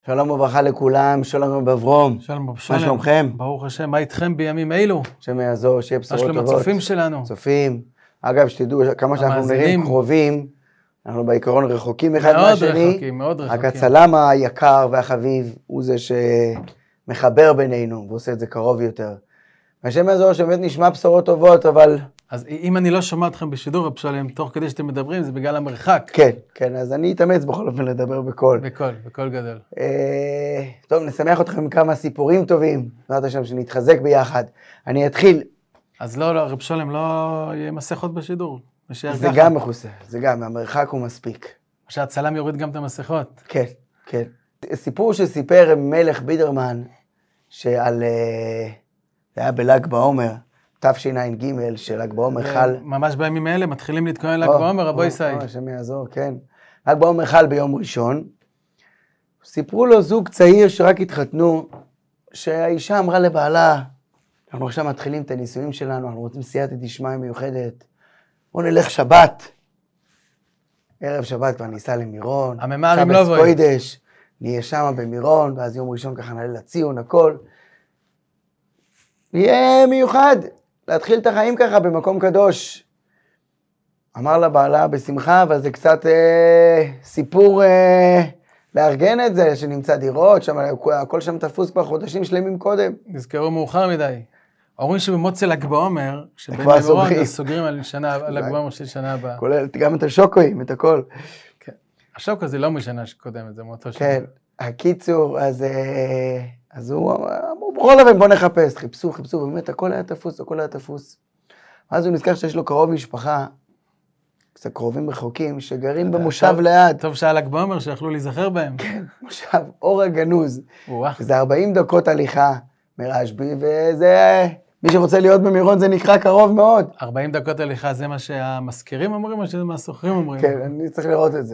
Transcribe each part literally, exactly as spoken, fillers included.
שלום וברכה לכולם, שלום רב אברום. שלום רב שלום. מה שלומכם? ברוך השם, מה איתכם בימים אלו? השם יעזור, שיהיה בשורות טובות. מה שלום הצופים שלנו? צופים. אגב, שתדעו, כמה שאנחנו נראים קרובים, אנחנו בעיקרון רחוקים אחד מהשני. מאוד רחוקים, מאוד רחוקים. רק הצלם היקר והחביב הוא זה שמחבר בינינו, ועושה את זה קרוב יותר. השם יעזור שבאמת נשמע בשורות טובות, אבל... אז אם אני לא שומע אתכם בשידור, רב שלום, תוך כדי שאתם מדברים, זה בגלל המרחק. כן, כן, אז אני אתאמץ בכל אופן לדבר בקול. בקול, בקול גדול. אה, טוב, נשמח אתכם עם כמה סיפורים טובים, בעזרת השם שנתחזק ביחד. אני אתחיל. אז לא, לא, רב שלום, לא יהיה מסכות בשידור. זה גם מחוסר, זה גם, המרחק הוא מספיק. שהצלם יוריד גם את המסכות. כן, כן. סיפור שסיפר מלך בידרמן, שעל... זה היה בל"ג בעומר, תשע"ג של ל"ג בעומר חל. ממש בימים האלה מתחילים להתכונן ל"ג בעומר, רבו ישראל. השם יעזור, כן. ל"ג בעומר חל ביום ראשון. סיפרו לו זוג צעיר שרק התחתנו, שהאישה אמרה לבעלה, אנחנו עכשיו מתחילים את הנישואים שלנו, אנחנו רוצים סייעתא דשמיא מיוחדת. בואו נלך שבת. ערב שבת כבר ניסע למירון. הממהרים לא בואי. קוידש, נהיה שם במירון, ואז יום ראשון ככה נעלה לציון, הכל. נהיה מיוחד, להתחיל את החיים ככה במקום קדוש. אמר לבעלה בשמחה, אבל זה קצת אה, סיפור אה, לארגן את זה, שנמצא דירות, שם, הכל שם תפוס כבר חודשים שלמים קודם. נזכרו מאוחר מדי. אומרים שבמוצא ל"ג בעומר, שבין מירון סוגרים על ל"ג בעומר של שנה הבאה. כולל גם את השוקויים, את הכל. כן. השוקו זה לא משנה שקודמת, זה מאותו שנה. כן, הקיצור, אז, אז הוא אמרו, בכל אופן בוא נחפש, חיפשו, חיפשו, באמת הכל היה תפוס, הכל היה תפוס. אז הוא נזכר שיש לו קרוב משפחה, קצת קרובים רחוקים, שגרים במושב ליד. טוב שהיה ל"ג בעומר שיכלו להיזכר בהם. כן, מושב אור הגנוז. זה ארבעים דקות הליכה מרשב"י, וזה... מי שרוצה להיות במירון זה נקרא קרוב מאוד. ארבעים דקות הליכה זה מה שהמזכירים אומרים או שזה מה הסוחרים אומרים? כן, אני צריך לראות את זה.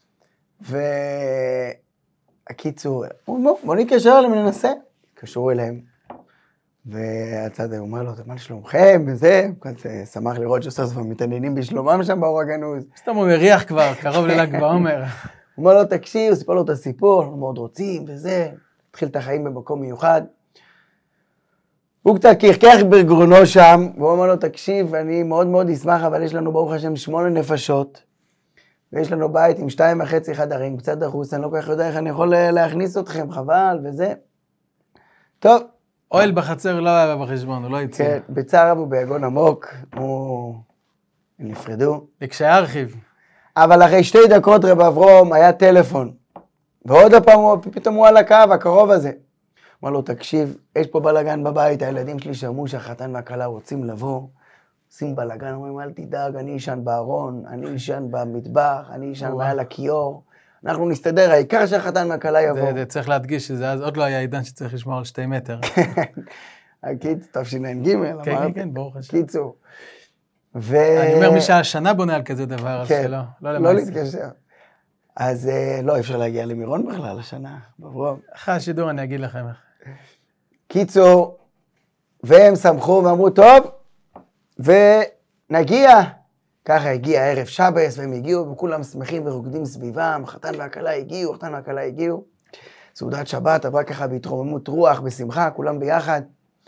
והקיצור, בוא נתקשר אליהם וננסה. התקשרו אליהם. והצד הוא אומר לו, מה שלומכם? וזה, שמח לראות שסוף סוף מתעניינים בשלומם שם באור הגנוז. סתם הוא מריח כבר, קרוב לל"ג בעומר. הוא אומר לו, תקשיב, סיפר לו את הסיפור, אנחנו מאוד רוצים וזה. התחיל את החיים במקום מיוחד. הוא קצת קרקח בגרונו שם, והוא אומר לו, תקשיב, אני מאוד מאוד אשמח, אבל יש לנו ברוך השם שמונה נפשות, ויש לנו בית עם שתיים וחצי חדרים, קצת דחוס, אני לא כל כך יודע איך אני יכול להכניס אתכם, חבל, וזה. טוב. אוהל בחצר לא היה בחשבון, הוא לא הציע. כן, בצער רב וביגון עמוק, הוא... נפרדו. וכשהרחיב. אבל אחרי שתי דקות רב אברום היה טלפון, ועוד הפעם פתאום הוא על הקו, הקרוב הזה. אמר לו, תקשיב, יש פה בלגן בבית, הילדים שלי שמעו שהחתן והכלה רוצים לבוא, עושים בלגן, אומרים, אל תדאג, אני ישן בארון, אני ישן במטבח, אני ישן מעל הכיור, אנחנו נסתדר, העיקר שהחתן והכלה יבוא. זה צריך להדגיש שזה עוד לא היה עידן שצריך לשמור על שתי מטר. הקיצור, תשע"ג, אמרת. כן, כן, כן, ברוך השם. קיצור. אני אומר, מי שהשנה בונה על כזה דבר, אז שלא, לא למעשה. לא להתקשר. אז לא, אפשר להגיע למירון בכלל השנה, בברום. אחרי השידור אני אגיד לכם איך. קיצור, והם שמחו ואמרו, טוב, ונגיע. ככה הגיע ערב שבס, והם הגיעו, וכולם שמחים ורוקדים סביבם, החתן והכלה הגיעו, החתן והכלה הגיעו. סעודת שבת עברה ככה בהתרוממות רוח, בשמחה, כולם ביחד.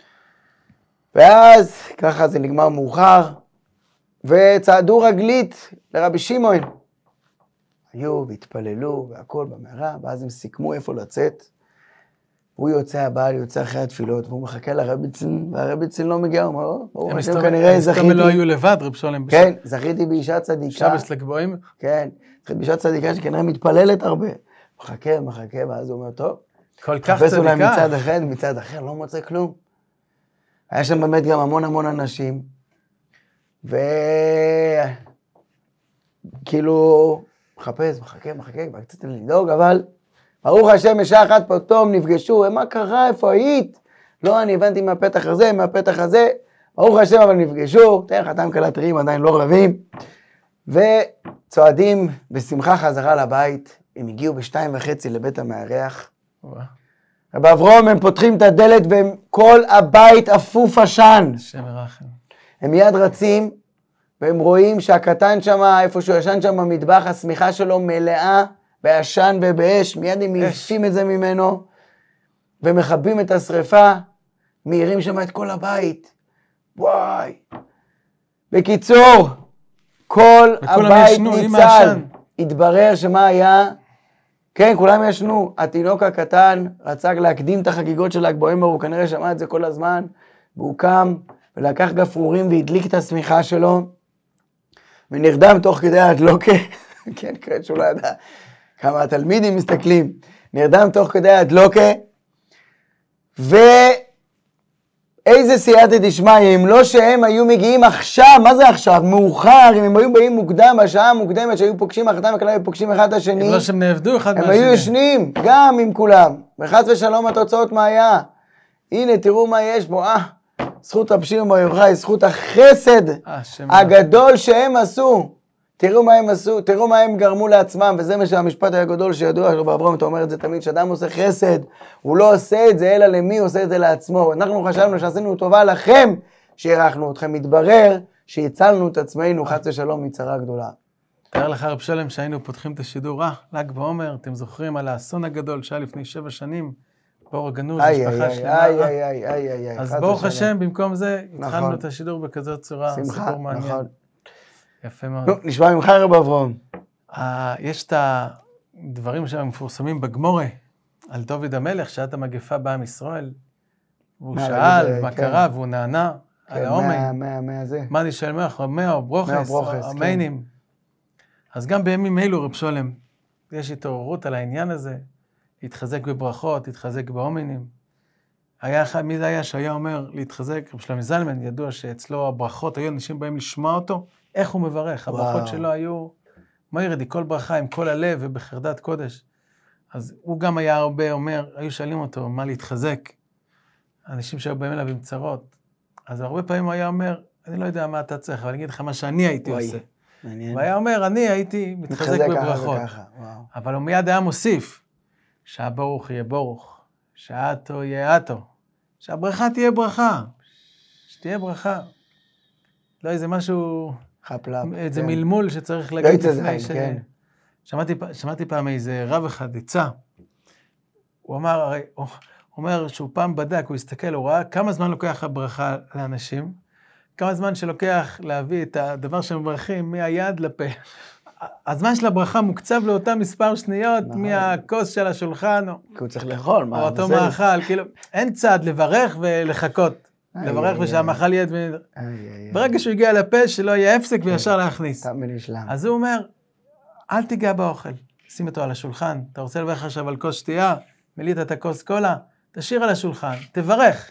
ואז ככה זה נגמר מאוחר, וצעדו רגלית לרבי שמעון. היו והתפללו והכל במערה, ואז הם סיכמו איפה לצאת. הוא יוצא, הבעל יוצא אחרי התפילות, והוא מחכה לרביצין, והרביצין לא מגיע, הוא אומר, ברוך השם כנראה זכיתי. הם לא היו לבד, רב שלום. כן, זכיתי באישה צדיקה. שבס לגבוהים? כן, זכיתי באישה צדיקה שכנראה מתפללת הרבה. מחכה, מחכה, ואז הוא אומר, טוב. כל כך צדיקה. חפש אולי מצד אחד, מצד אחר, לא מוצא כלום. היה שם באמת גם המון המון אנשים, וכאילו, מחפש, מחכה, מחכה, קצת לדאוג, אבל... ברוך השם, בשעה אחת פתאום נפגשו, מה קרה, איפה היית? לא, אני הבנתי מהפתח הזה, מהפתח הזה, ברוך השם, אבל נפגשו, תראה, חתם כלה טריים, עדיין לא רבים, וצועדים בשמחה חזרה לבית, הם הגיעו בשתיים וחצי לבית המארח. רב אברום, הם פותחים את הדלת, וכל הבית אפוף עשן. השם ירחם. הם מיד רצים, והם רואים שהקטן שם, איפה שהוא ישן שם במטבח, השמיכה שלו מלאה, בעשן ובאש, מיד הם מעיפים את זה ממנו, ומכבים את השריפה, מאירים שם את כל הבית. וואי. בקיצור, כל הבית ניצל. התברר שמה היה? כן, כולם ישנו. התינוק הקטן רצה להקדים את החגיגות של ל"ג בעומר, הוא כנראה שמע את זה כל הזמן, והוא קם ולקח גפרורים והדליק את השמיכה שלו, ונרדם תוך כדי ההדלוקה, כן, קראת שהוא לא ידע כמה התלמידים מסתכלים, נרדם תוך כדי ההדלוקה, ואיזה סייעתא דשמיא, אם לא שהם היו מגיעים עכשיו, מה זה עכשיו? מאוחר, אם הם היו באים מוקדם, בשעה המוקדמת, שהיו פוגשים אחתם וכלל היו פוגשים אחד השני, אם לא שהם נעבדו אחד הם מהשני. היו ישנים, גם עם כולם, וחס ושלום התוצאות מה היה? הנה, תראו מה יש בו, אה, זכות רבי שמעון בר יוחאי, זכות החסד הגדול שהם עשו. תראו מה הם עשו, תראו מה הם גרמו לעצמם, וזה מה שהמשפט הגדול שידוע, רבי אברהם, אתה אומר את זה תמיד, שאדם עושה חסד, הוא לא עושה את זה, אלא למי הוא עושה את זה לעצמו. אנחנו חשבנו שעשינו טובה לכם, שהערכנו אתכם. מתברר שהצלנו את עצמנו, חס ושלום, מצרה גדולה. תאר לך רב שלם שהיינו פותחים את השידור, אה, ל"ג בעומר, אתם זוכרים על האסון הגדול שהיה לפני שבע שנים, באור הגנוז, משפחה שלמה. איי, איי, איי, איי, איי, איי. אז ברוך השם, במקום זה, התחלנו את השידור בכזאת צורה, סיפור מעניין. יפה מאוד. נשמע ממך רב אברהם. יש את הדברים שמפורסמים בגמורה, על דוד המלך, שעת המגפה בעם ישראל, והוא שאל מה קרה, והוא נענה על האומן. מה נשאל מלך, מאה ברוכס, אמיינים. אז גם בימים אלו, רב שלם, יש התעוררות על העניין הזה, להתחזק בברכות, להתחזק באומנים. היה אחד, מי זה היה שהיה אומר להתחזק, רב שלמה זלמן, ידוע שאצלו הברכות, היו אנשים באים לשמוע אותו, איך הוא מברך. הברכות וואו. שלו היו, מה ירדי, כל ברכה עם כל הלב ובחרדת קודש. אז הוא גם היה הרבה אומר, היו שואלים אותו, מה להתחזק? אנשים שהיו באים אליו עם צרות. אז הרבה פעמים הוא היה אומר, אני לא יודע מה אתה צריך, אבל אני אגיד לך מה שאני הייתי וואי. עושה. מעניין. הוא היה אומר, אני הייתי מתחזק, מתחזק בברכות. ככה וככה. אבל הוא מיד היה מוסיף, שהברוך יהיה ברוך, שהאתו יהיה אתו, שהברכה תהיה ברכה, שתהיה ברכה. לא איזה משהו, חפלפ, איזה כן. מלמול שצריך להגיד לא לפני ש... כן. שמעתי, שמעתי פעם איזה רב אחד, עצה, הוא אמר, הרי, הוא אומר שהוא פעם בדק, הוא הסתכל, הוא ראה כמה זמן לוקח הברכה לאנשים, כמה זמן שלוקח להביא את הדבר שהם מברכים מהיד לפה. הזמן של הברכה מוקצב לאותה מספר שניות, מהכוס של השולחן, כי הוא צריך לאכול, מה? או אותו מאכל, כאילו, אין צד לברך ולחכות, לברך ושהמאכל יהיה, ברגע שהוא הגיע לפה, שלא יהיה הפסק וישר להכניס. אז הוא אומר, אל תיגע באוכל, שים אותו על השולחן, אתה רוצה לברך עכשיו על כוס שתייה, מילאת את הכוס קולה, תשאיר על השולחן, תברך.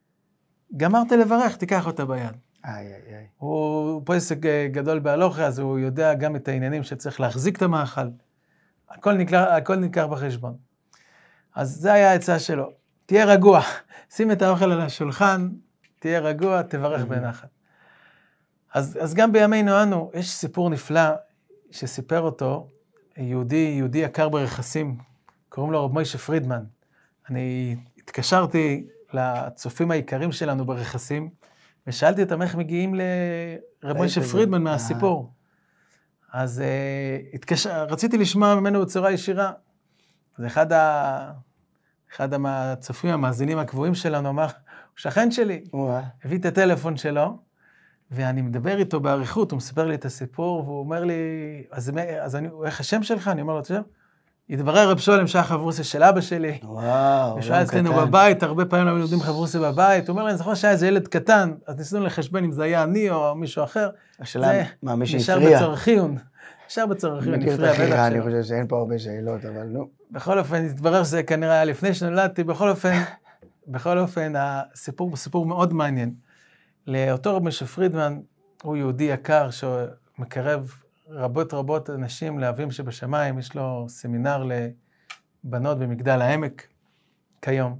גמרת לברך, תיקח אותה ביד. איי, איי, איי. הוא פועסק גדול בהלוכה, אז הוא יודע גם את העניינים שצריך להחזיק את המאכל. הכל נקרא, הכל נקרא בחשבון. אז זה היה העצה שלו. תהיה רגוע, שים את האוכל על השולחן, תהיה רגוע, תברך בנחת. אז, אז גם בימינו אנו, יש סיפור נפלא שסיפר אותו, יהודי, יהודי יקר ברכסים, קוראים לו רב מוישה פרידמן. אני התקשרתי לצופים העיקרים שלנו ברכסים, ושאלתי אותם איך מגיעים לרב מוישה פרידמן מהסיפור. אז התקשר, רציתי לשמוע ממנו בצורה ישירה. אז אחד, ה... אחד מהצופים המאזינים הקבועים שלנו אמר, הוא שכן שלי, הביא את הטלפון שלו, ואני מדבר איתו בעריכות, הוא מספר לי את הסיפור, והוא אומר לי, אז, אז אני, איך השם שלך? אני אומר לו, תשב. התברר רב שלם שהיה חברוסי של אבא שלי. וואו, ושהיה אצלנו בבית, הרבה פעמים לא יודעים חברוסי בבית. הוא אומר לי, אני זוכר שהיה איזה ילד קטן, אז ניסינו לחשבן אם זה היה אני או מישהו אחר. השאלה, מה, מי שהפריע? נשאר בצורכיון. נשאר בצורכיון, נפריע בטח שלו. אני חושב שאין פה הרבה שאלות, אבל נו. בכל אופן, התברר שזה כנראה היה לפני שנולדתי, בכל אופן, בכל אופן, הסיפור הוא סיפור מאוד מעניין. לאותו רב מוישה פרידמן, הוא יהודי יקר שמקרב רבות רבות אנשים לאבים שבשמיים, יש לו סמינר לבנות במגדל העמק כיום.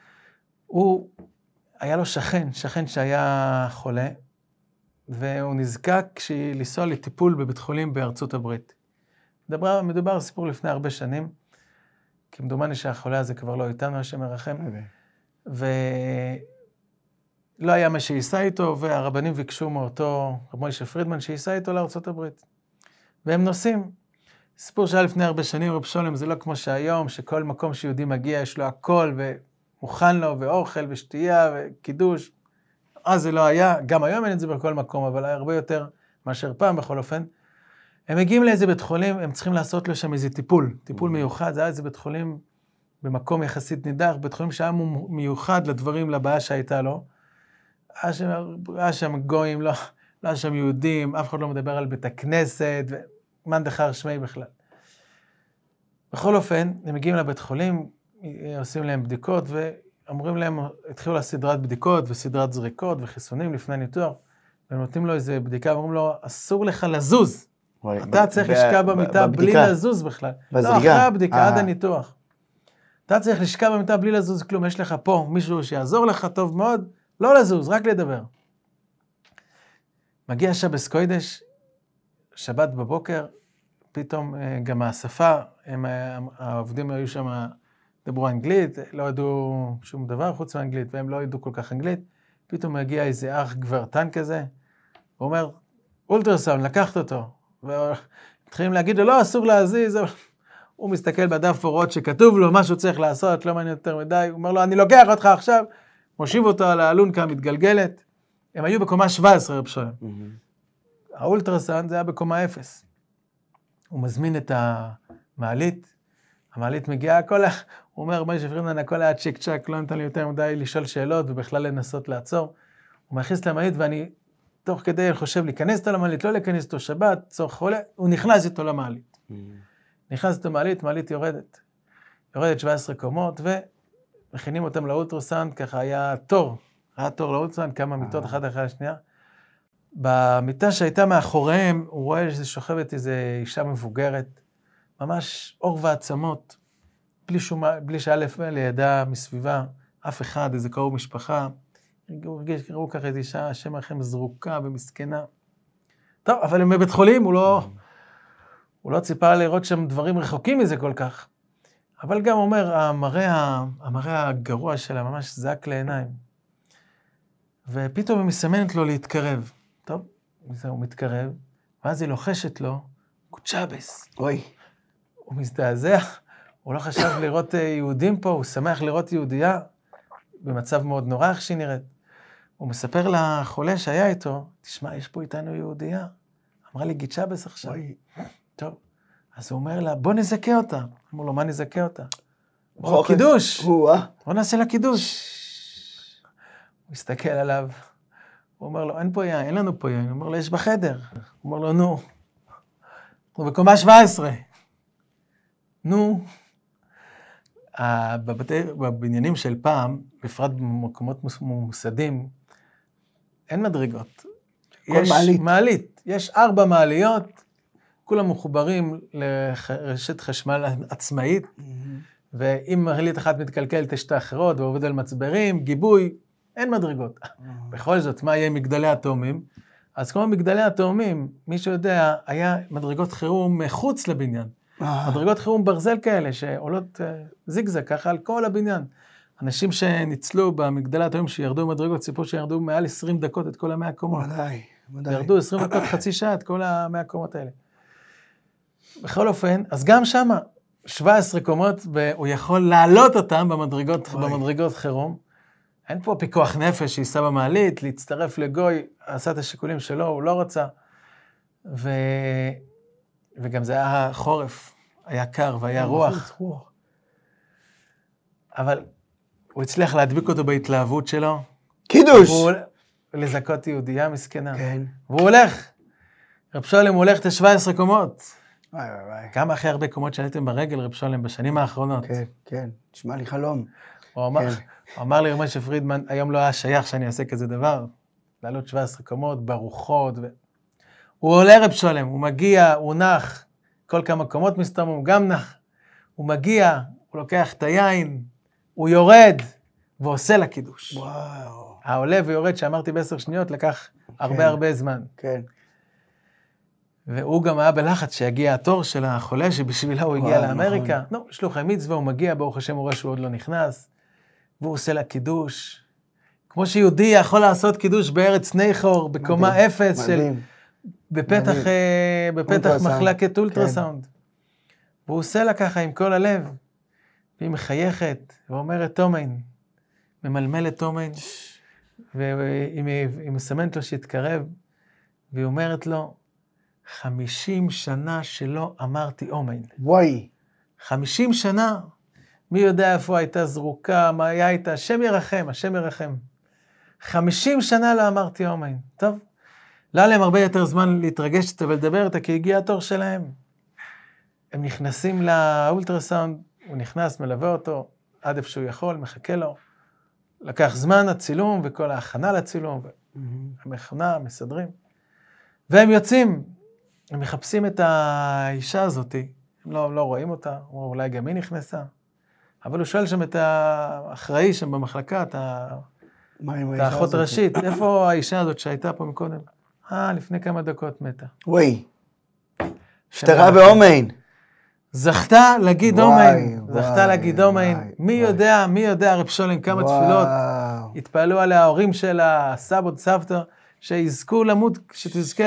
הוא, היה לו שכן, שכן שהיה חולה, והוא נזקק לנסוע לטיפול בבית חולים בארצות הברית. מדבר, מדובר על סיפור לפני הרבה שנים, כי מדומני שהחולה הזה כבר לא איתנו, השם ירחם, ולא היה מה שייסע איתו, והרבנים ביקשו מאותו רב מוישה פרידמן שייסע איתו לארצות הברית. והם נוסעים, סיפור שהיה לפני הרבה שנים, רב שולם, זה לא כמו שהיום, שכל מקום שיהודי מגיע, יש לו הכל, ומוכן לו, ואוכל, ושתייה, וקידוש. אז זה לא היה, גם היום אין את זה בכל מקום, אבל היה הרבה יותר מאשר פעם בכל אופן. הם מגיעים לאיזה בית חולים, הם צריכים לעשות לו שם איזה טיפול, טיפול מיוחד, זה היה איזה בית חולים במקום יחסית נידח, בית חולים שהיה מיוחד לדברים, לבעיה שהייתה לו. היה שם, היה שם גויים, לא, לא היה שם יהודים, אף אחד לא מדבר על בית הכנסת, ומאן דכר שמי בכלל. בכל אופן, הם מגיעים לבית חולים, עושים להם בדיקות, ואומרים להם, התחילו לסדרת בדיקות, וסדרת זריקות, וחיסונים לפני ניתוח, והם נותנים לו איזה בדיקה, ואומרים לו, אסור לך לזוז. אתה צריך לשקע במיטה בלי לזוז בכלל. לא, אחרי הבדיקה, עד הניתוח. אתה צריך לשקע במיטה בלי לזוז כלום, יש לך פה מישהו שיעזור לך טוב מאוד, לא לזוז, רק לדבר. מגיע שבס קוידש, שבת בבוקר, פתאום גם השפה, הם, העובדים היו שם, דברו אנגלית, לא ידעו שום דבר חוץ מאנגלית, והם לא ידעו כל כך אנגלית, פתאום מגיע איזה אח גברתן כזה, הוא אומר, אולטרסאונד, לקחת אותו, ומתחילים להגיד לו, לא, אסור להזיז, הוא מסתכל בדף הוראות שכתוב לו, מה שהוא צריך לעשות, לא מעניין יותר מדי, הוא אומר לו, אני לוקח אותך עכשיו, מושיב אותו על האלונקה המתגלגלת, הם היו בקומה שבע עשרה רב שולם. האולטרסאונד זה היה בקומה אפס. הוא מזמין את המעלית, המעלית מגיעה, הכל, הוא אומר, משה פרידמן, הכל היה צ'יק צ'ק, לא נתן לי יותר מדי לשאול שאלות, ובכלל לנסות לעצור. הוא מכניס למעלית, ואני תוך כדי חושב להיכנס אותו למעלית, לא להיכנס אותו שבת, צורך חולה, הוא נכנס איתו למעלית. נכנס איתו למעלית, מעלית יורדת. יורדת שבע עשרה קומות, ומכינים אותם לאולטרסאונד, ככה היה תור, היה תור לאולטרסאונד, כמה מיטות אחת אחרי השנייה. במיטה שהייתה מאחוריהם, הוא רואה שזה שוכבת איזו אישה מבוגרת, ממש אור ועצמות, בלי, שום, בלי שאלף לידה מסביבה, אף אחד, איזה קרוב משפחה, ראו ככה איזו אישה, השם לכם זרוקה ומסכנה. טוב, אבל הם בבית חולים, הוא לא, הוא לא ציפה לראות שם דברים רחוקים מזה כל כך. אבל גם אומר, המראה, המראה הגרוע שלה ממש זעק לעיניים. ופתאום היא מסמנת לו להתקרב. טוב, מזה הוא מתקרב, ואז היא לוחשת לו, קוצ'אבס. אוי. הוא מזדעזע, הוא לא חשב לראות יהודים פה, הוא שמח לראות יהודייה, במצב מאוד נורא איך שהיא נראית. הוא מספר לחולה שהיה איתו, תשמע, יש פה איתנו יהודייה. אמרה לי, גיצ'אבס עכשיו. אוי. טוב, אז הוא אומר לה, בוא נזכה אותה. אמר לו, מה נזכה אותה? בוא, קידוש. בוא נעשה לה קידוש. הוא מסתכל עליו, הוא אומר לו, אין פה יין, אין לנו פה יין. הוא אומר לו, יש בחדר. הוא אומר לו, נו. הוא בקומה שבע עשרה. נו. בבתי, בבניינים של פעם, בפרט במקומות ממוסדים, אין מדרגות. יש מעלית. מעלית. יש ארבע מעליות, כולם מחוברים לרשת חשמל עצמאית, mm-hmm. ואם מעלית אחת מתקלקלת, יש את האחרות, ועובד על מצברים, גיבוי, אין מדרגות. Mm-hmm. בכל זאת, מה יהיה מגדלי התאומים? אז כמו מגדלי התאומים, מי שיודע, היה מדרגות חירום מחוץ לבניין. מדרגות חירום ברזל כאלה, שעולות זיגזג ככה על כל הבניין. אנשים שניצלו במגדלי התאומים, שירדו מדרגות, סיפור שירדו מעל עשרים דקות את כל המאה קומות. ודאי, ודאי. ירדו עשרים דקות, חצי שעה, את כל המאה קומות האלה. בכל אופן, אז גם שם, שבע עשרה קומות, והוא יכול לעלות אותם במדרגות, במדרגות חירום. אין פה פיקוח נפש שייסע במעלית, להצטרף לגוי, עשה את השיקולים שלו, הוא לא רצה. ו... וגם זה היה חורף, היה קר והיה רוח. אבל הוא הצליח להדביק אותו בהתלהבות שלו. קידוש! ולזכות יהודייה מסכנה. כן. והוא הולך. רב שולם הולך את ה-שבע עשרה קומות. וואי וואי וואי. כמה הכי הרבה קומות שעליתם ברגל, רב שולם, בשנים האחרונות. כן, כן. תשמע לי חלום. הוא אמר, כן. הוא אמר לי, משה פרידמן, היום לא היה שייך שאני אעשה כזה דבר. לעלות שבע עשרה קומות, ברוחות. ו... הוא עולה רב שולם, הוא מגיע, הוא נח. כל כמה קומות מסתום, הוא גם נח. הוא מגיע, הוא לוקח את היין, הוא יורד, ועושה לה קידוש. וואו. העולה ויורד, שאמרתי בעשר שניות, לקח הרבה כן, הרבה זמן. כן. והוא גם היה בלחץ שיגיע התור של החולה, שבשבילה הוא הגיע וואו, לאמריקה. נכון. נו, שלוחי מצווה, הוא מגיע, ברוך השם, הוא רואה שהוא עוד לא נכנס, והוא עושה לה קידוש. כמו שיהודי יכול לעשות קידוש בארץ ניחור, בקומה מדהים, אפס מדהים. של... בפתח, מדהים. בפתח מחלקת אולטרסאונד. כן. והוא עושה לה ככה עם כל הלב, והיא מחייכת, ואומרת תומן, ממלמלת תומן, והיא מסמנת לו שיתקרב, והיא אומרת לו, חמישים שנה שלא אמרתי אומן. וואי. חמישים שנה, מי יודע איפה הייתה זרוקה, מה היה איתה, השם ירחם, השם ירחם. חמישים שנה לא אמרתי אומן. טוב, לא היה להם הרבה יותר זמן להתרגש איתה ולדבר איתה, כי הגיע התור שלהם. הם נכנסים לאולטרסאונד, הוא נכנס, מלווה אותו, עד איפה שהוא יכול, מחכה לו. לקח זמן הצילום וכל ההכנה לצילום, המכונה, מסדרים. והם יוצאים, הם מחפשים את האישה הזאת, הם לא, לא רואים אותה, או אולי גם היא נכנסה. אבל הוא שואל שם את האחראי שם במחלקה, את האחות ראשית, איפה האישה הזאת שהייתה פה מקודם? אה, לפני כמה דקות מתה. וואי, שתרה באומן. זכתה להגיד אומן, זכתה להגיד אומן. מי יודע, מי יודע, רב שולם, כמה תפילות התפעלו עליה ההורים שלה, סבות, סבתא, שיזכו למות, שתזכה,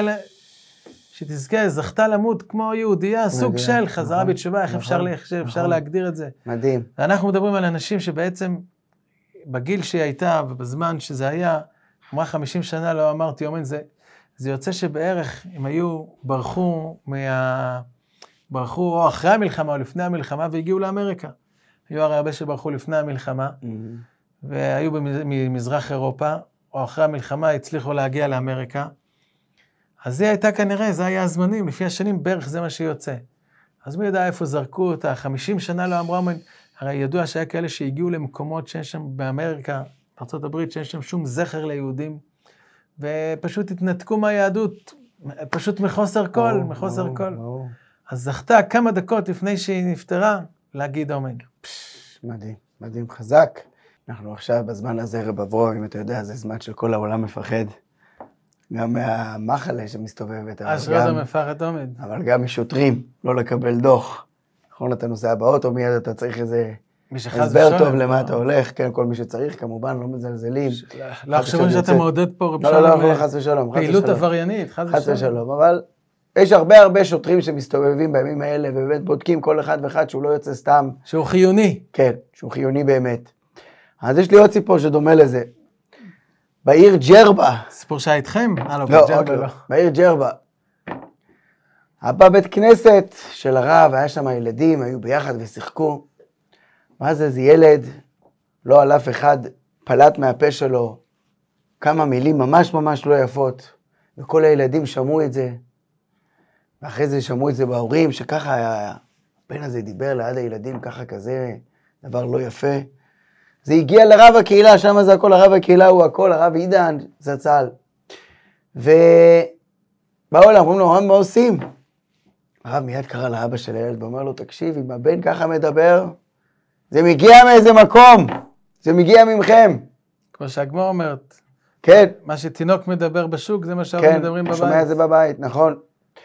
שתזכה, זכתה למות כמו יהודייה, סוג של חזרה בתשובה, איך אפשר להגדיר את זה? מדהים. אנחנו מדברים על אנשים שבעצם, בגיל שהיא הייתה ובזמן שזה היה, אמרה חמישים שנה לא אמרתי אומן, זה, זה יוצא שבערך הם היו, ברחו מה... ברחו או אחרי המלחמה או לפני המלחמה והגיעו לאמריקה. היו הרי הרבה שברחו לפני המלחמה, mm-hmm. והיו במזרח אירופה, או אחרי המלחמה הצליחו להגיע לאמריקה. אז זה הייתה כנראה, זה היה הזמנים, לפי השנים בערך זה מה שיוצא. אז מי יודע איפה זרקו אותה, חמישים שנה לא אמרה, הרי ידוע שהיה כאלה שהגיעו למקומות שאין שם באמריקה, בארצות הברית, שאין שם שום זכר ליהודים, ופשוט התנתקו מהיהדות, פשוט מחוסר קול, oh, מחוסר oh, קול. Oh. אז זכתה כמה דקות לפני שהיא נפטרה, להגיד אומן. מדהים, מדהים חזק. אנחנו עכשיו בזמן הזה, רב אברום, אם אתה יודע, זה זמן של כל העולם מפחד. גם מהמחלה שמסתובבת. אשרת המפחד עומד. אבל גם משוטרים, לא לקבל דוח. נכון, אתה נוסע באוטו, מיד אתה צריך איזה הסבר טוב למה אתה הולך. כן, כל מי שצריך, כמובן, לא מזלזלים. לא חשבון שאתה מעודד פה, רב שלום. לא, לא, חס ושלום. פעילות עבריינית, חס ושלום. אבל יש הרבה הרבה שוטרים שמסתובבים בימים האלה, ובאמת בודקים כל אחד ואחד שהוא לא יוצא סתם. שהוא חיוני. כן, שהוא חיוני באמת. אז יש לי עוד סיפור שדומה לזה. בעיר ג'רבה. סיפור שהיה איתכם? לא, עוד לא. בעיר ג'רבה. הבא בית כנסת של הרב, היה שם ילדים, היו ביחד ושיחקו. ואז איזה ילד, לא על אף אחד, פלט מהפה שלו כמה מילים ממש ממש לא יפות. וכל הילדים שמעו את זה. ואחרי זה שמעו את זה בהורים, שככה הבן הזה דיבר ליד הילדים, ככה כזה, דבר לא יפה. זה הגיע לרב הקהילה, שם זה הכל, הרב הקהילה הוא הכל, הרב עידן, זצ"ל. ובאו לה, אומרים לו, מה עושים? הרב מיד קרא לאבא של הילד, ואומר לו, תקשיב, אם הבן ככה מדבר, זה מגיע מאיזה מקום, זה מגיע ממכם. כמו שהגמרא אומרת. כן. מה שתינוק מדבר בשוק, זה מה שאנחנו כן, מדברים בבית. כן, שומע את זה בבית, נכון.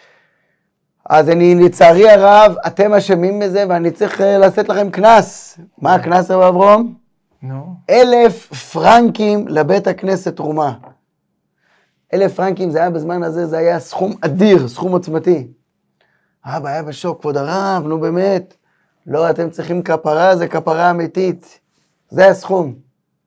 אז אני, לצערי הרב, אתם אשמים בזה, ואני צריך לעשות לכם כנס. מה הכנס, רב אברום? נו. אלף פרנקים לבית הכנסת תרומה. אלף פרנקים, זה היה בזמן הזה, זה היה סכום אדיר, סכום עוצמתי. אבא היה בשוק, כבוד הרב, נו באמת. לא, אתם צריכים כפרה, זה כפרה אמיתית. זה הסכום.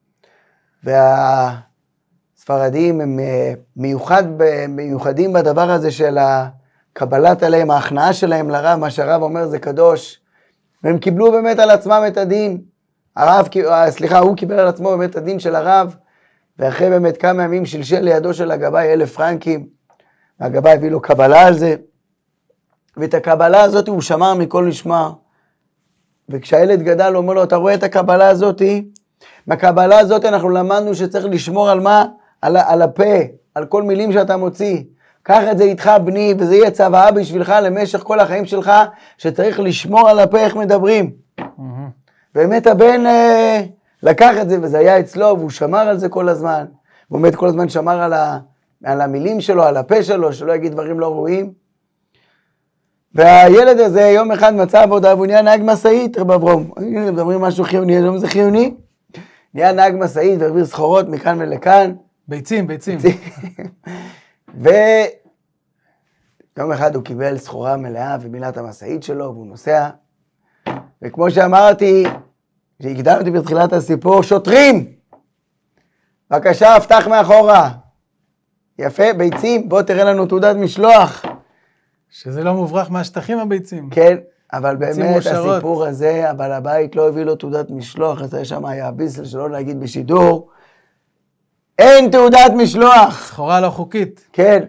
והספרדים הם מיוחד, מיוחדים בדבר הזה של הקבלת עליהם, ההכנעה שלהם לרב, מה שהרב אומר זה קדוש. והם קיבלו באמת על עצמם את הדין. הרב, סליחה, הוא קיבל על עצמו באמת הדין של הרב, ואחרי באמת כמה ימים שלשל לידו של הגבאי אלף פרנקים, והגבאי הביא לו קבלה על זה, ואת הקבלה הזאת הוא שמר מכל נשמר, וכשהילד גדל הוא אומר לו, אתה רואה את הקבלה הזאת? בקבלה הזאת אנחנו למדנו שצריך לשמור על מה? על, על הפה, על כל מילים שאתה מוציא. קח את זה איתך בני, וזה יהיה צוואה בשבילך למשך כל החיים שלך, שצריך לשמור על הפה איך מדברים. באמת הבן אה, לקח את זה, וזה היה אצלו, והוא שמר על זה כל הזמן. הוא באמת כל הזמן שמר על, ה, על המילים שלו, על הפה שלו, שלא יגיד דברים לא ראויים. והילד הזה יום אחד מצא עבודה, והוא נהיה נהג מסעית, רב אברום. מדברים משהו חיוני, היום זה חיוני. נהיה נהג מסעית והעביר סחורות מכאן ולכאן. ביצים, ביצים. יום אחד הוא קיבל סחורה מלאה ומילא את המשאית שלו, והוא נוסע. וכמו שאמרתי, שהקדמתי בתחילת הסיפור, שוטרים! בבקשה, הפתח מאחורה. יפה, ביצים, בוא תראה לנו תעודת משלוח. שזה לא מוברח מהשטחים הביצים. כן, אבל באמת הסיפור הזה, הבעל הבית לא הביא לו תעודת משלוח, אז שם היה ביסל שלא להגיד בשידור. אין תעודת משלוח. סחורה לא חוקית. כן.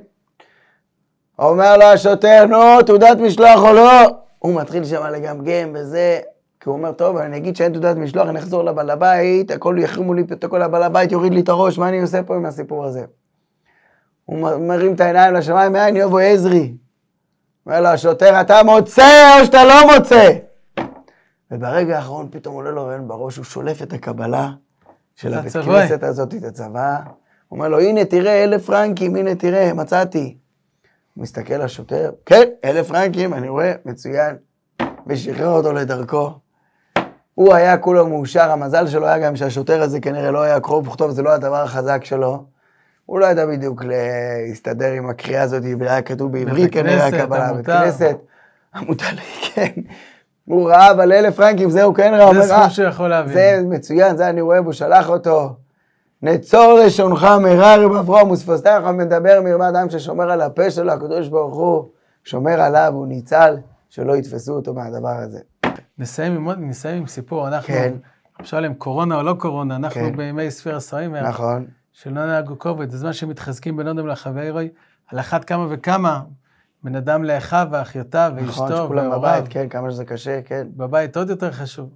אומר לו השוטר, נו, תעודת משלוח או לא? הוא מתחיל שם לגמגם וזה, כי הוא אומר, טוב, אני אגיד שאין תעודת משלוח, אני אחזור לבעל הבית, הכל יחרימו לי את הכל לבעל הבית, יוריד לי את הראש, מה אני עושה פה עם הסיפור הזה? הוא מרים את העיניים לשמיים, מאין יבוא עזרי? אומר לו, השוטר, אתה מוצא או שאתה לא מוצא? וברגע האחרון פתאום עולה לו רעיון בראש, הוא שולף את הקבלה של הבית כנסת הזאת, את הצבא. הוא אומר לו, הנה תראה, אלף פרנקים, הנה תראה, מצאתי. הוא מסתכל לשוטר, כן, אלף פרנקים, אני רואה, מצוין. ושחרר אותו לדרכו. הוא היה כולו מאושר, המזל שלו היה גם שהשוטר הזה כנראה לא היה קרוב וכתוב, זה לא הדבר החזק שלו. הוא לא ידע בדיוק להסתדר עם הקריאה הזאת, היה כתוב בעברית, כנראה הקבלה, בית כנסת. המותר לי, כן. הוא ראה, אבל אלף פרנקים, זהו, כן ראה. זה סכום שיכול להבין. זה מצוין, זה אני רואה, הוא שלח אותו. נצור לשונך מרר בברום, וספוסתך מדבר מרמה אדם ששומר על הפה שלו, הקדוש ברוך הוא, שומר עליו, הוא ניצל, שלא יתפסו אותו מהדבר הזה. נסיים עם, נסיים עם סיפור, אנחנו, כן. למשל, קורונה או לא קורונה, אנחנו כן. בימי ספיר הסוהים, נכון. שלא נהגו קוביד, זה זמן שמתחזקים בין אדם לחברי, על אחת כמה וכמה, בין אדם לאחיו ואחיותיו ואשתו נכון, שכולם בבית, כן, כמה שזה קשה, כן. בבית עוד יותר חשוב.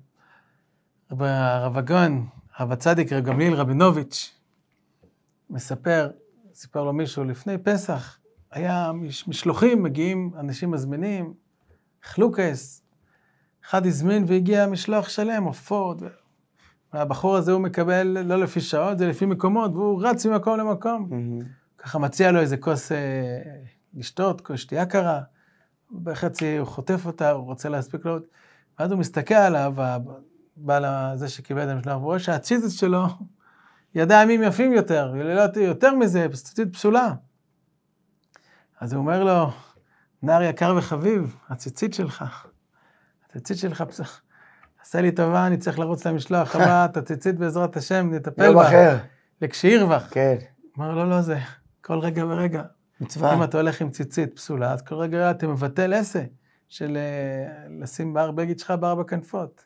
הרב הגאון, הרב הצדיק, רב גמליאל רבינוביץ', מספר, סיפר לו מישהו, לפני פסח, היה משלוחים, מגיעים אנשים מזמינים, חלוקס, אחד הזמין והגיע משלוח שלם, עופות, והבחור הזה הוא מקבל לא לפי שעות, זה לפי מקומות, והוא רץ ממקום למקום. Mm-hmm. ככה מציע לו איזה כוס אה, לשתות, כוס שתייה קרה, בחצי הוא חוטף אותה, הוא רוצה להספיק לו, ואז הוא מסתכל עליו, הבעל הזה שקיבל את המשלוח, והוא רואה שהציצית שלו ידע ימים יפים יותר, יותר מזה, ציצית פסולה. אז הוא אומר לו, נער יקר וחביב, הציצית שלך, הציצית שלך פסולה. עשה לי טובה, אני צריך לרוץ למשלוח הבא, את הציצית בעזרת השם, נטפל בה. אחר. לכשירווח. כן. אמר, לא, לא, זה כל רגע ורגע. מצווה. אם אתה הולך עם ציצית פסולה, אז כל רגע אתה מבטל עשה של לשים בהר בגד שלך בארבע כנפות.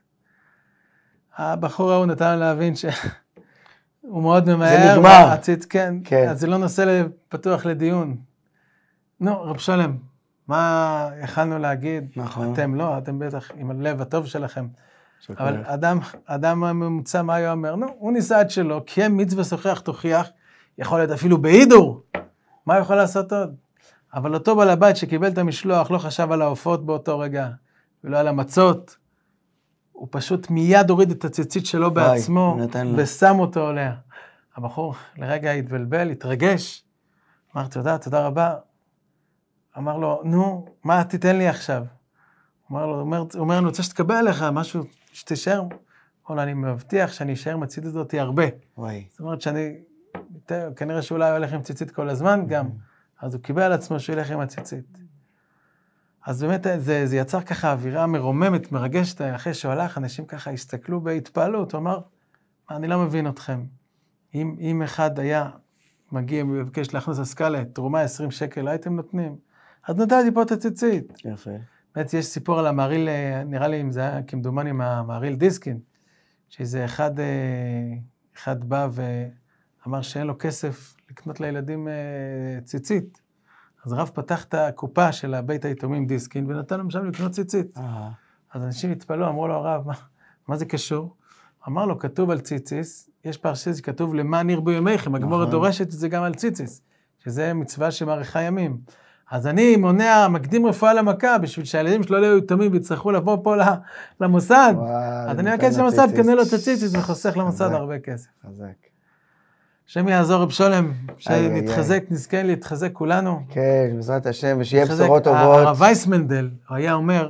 הבחור ההוא נתן להבין שהוא מאוד ממהר. זה נגמר. הציץ, כן, כן. אז זה לא נושא פתוח לדיון. נו, רב שלם, מה יכלנו להגיד? נכון. אתם לא, אתם בטח עם הלב הטוב שלכם. שוקר. אבל אדם, אדם הממוצע, מה היה אומר? נו, הוא ניסה את שלו, כי הם מצווה שוחח תוכיח, יכול להיות אפילו בהידור. מה הוא יכול לעשות עוד? אבל אותו בעל הבית שקיבל את המשלוח, לא חשב על העופות באותו רגע, ולא על המצות. הוא פשוט מיד הוריד את הציצית שלו בעצמו, ושם אותו עליה. הבחור לרגע התבלבל, התרגש. אמר, תודה, תודה רבה. אמר לו, נו, מה תיתן לי עכשיו? אמר לו, הוא אומר, הוא אומר, אני רוצה שתקבל עליך משהו שתישאר. אמר לו, אני מבטיח שאני אשאר עם הציצית הזאת הרבה. וואי. זאת אומרת שאני, כנראה שאולי הוא הולך עם ציצית כל הזמן גם, אז הוא קיבל על עצמו שהוא ילך עם הציצית. אז באמת זה, זה יצר ככה אווירה מרוממת, מרגשת, אחרי שהוא הלך, אנשים ככה הסתכלו בהתפעלות, הוא אמר, אני לא מבין אתכם. אם, אם אחד היה מגיע ומבקש להכניס הסקאלה, תרומה עשרים שקל, הייתם נותנים. אז נתתי פה את הציצית. יפה. באמת יש סיפור על המעריל, נראה לי אם זה היה כמדומני מהמעריל דיסקין, שזה אחד, אחד בא ואמר שאין לו כסף לקנות לילדים ציצית. אז הרב פתח את הקופה של הבית היתומים דיסקין, ונתן לו שם לקנות ציצית. אה. אז אנשים התפלאו, אמרו לו הרב, מה, מה זה קשור? אמר לו, כתוב על ציציס, יש פרשת שכתוב למען ירבו ימיכם, הגמרא דורשת את זה גם על ציציס, שזה מצווה שמאריכה ימים. אז אני מונע, מקדים רפואה למכה, בשביל שהילדים שלו לא יהיו יתומים ויצטרכו לבוא פה למוסד. אז אני אקץ למוסד, קנה לו את הציציס וחוסך למוסד הרבה כסף. חזק. השם יעזור רב שולם, שנתחזק, נזכה להתחזק כולנו. כן, בעזרת השם, ושיהיה בשורות טובות. הרב וייסמנדל, הוא היה אומר,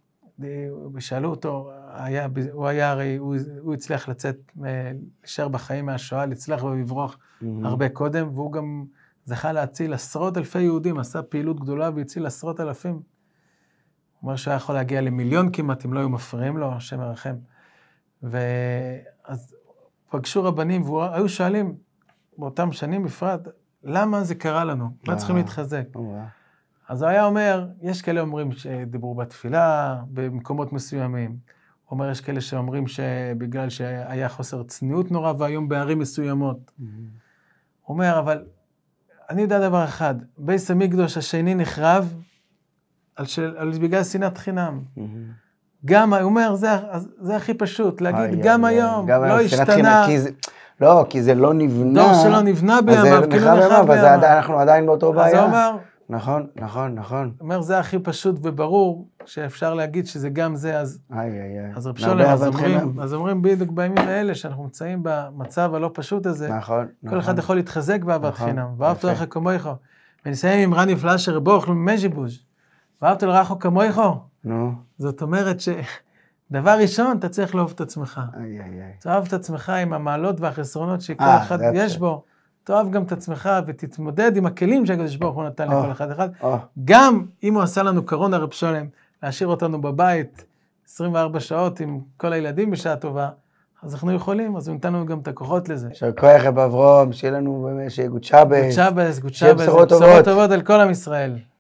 שאלו אותו, היה, הוא היה הרי, הוא, הוא הצליח לצאת, להישאר בחיים מהשואה, הצליח ולברוח הרבה קודם, והוא גם זכה להציל עשרות אלפי יהודים, עשה פעילות גדולה והציל עשרות אלפים. הוא אומר שהוא היה יכול להגיע למיליון כמעט, אם לא היו מפריעים לו, השם ירחם. ואז פגשו רבנים, והיו שואלים, באותם שנים בפרט, למה זה קרה לנו? מה צריכים להתחזק? אז הוא היה אומר, יש כאלה אומרים שדיברו בתפילה, במקומות מסוימים. הוא אומר, יש כאלה שאומרים שבגלל שהיה חוסר צניעות נורא, והיום בערים מסוימות. הוא אומר, אבל אני יודע דבר אחד, בית המקדש השני נחרב, על של, על בגלל שנאת חינם. גם, הוא אומר, זה, זה הכי פשוט, להגיד, גם היום, לא השתנה. לא, כי זה לא נבנה. דור שלא נבנה בימיו, כאילו נחרב בימיו. אז אנחנו עדיין באותו בעיה. אז הוא אומר, נכון, נכון, נכון. הוא אומר, זה הכי פשוט וברור, שאפשר להגיד שזה גם זה, אז... איי, איי, איי. אז רב שולם, אז אומרים, אז אומרים בדיוק בימים האלה, שאנחנו נמצאים במצב הלא פשוט הזה, נכון, נכון. כל אחד יכול להתחזק באהבת חינם, ואהבת לרעך כמוך. ונסיים עם רני פלאשר, רבו אוכלו ממז'יבוז', ואהבת לרעך כמוך. נו. זאת אומרת ש... דבר ראשון, אתה צריך לאהוב את עצמך. איי, איי, איי. תאהב את עצמך עם המעלות והחסרונות שכל אחד יש בו. תאהב גם את עצמך ותתמודד עם הכלים שהקדוש ברוך הוא נתן לכל אחד אחד. גם אם הוא עשה לנו קורונה, רב שולם, להשאיר אותנו בבית עשרים וארבע שעות עם כל הילדים בשעה טובה, אז אנחנו יכולים, אז הוא נתן לנו גם את הכוחות לזה. יישר כוח רב אברהם, שיהיה לנו באמת, שיהיה גוד שבס. גוד שבס, גוד שבס, בשורות טובות על כל עם ישראל.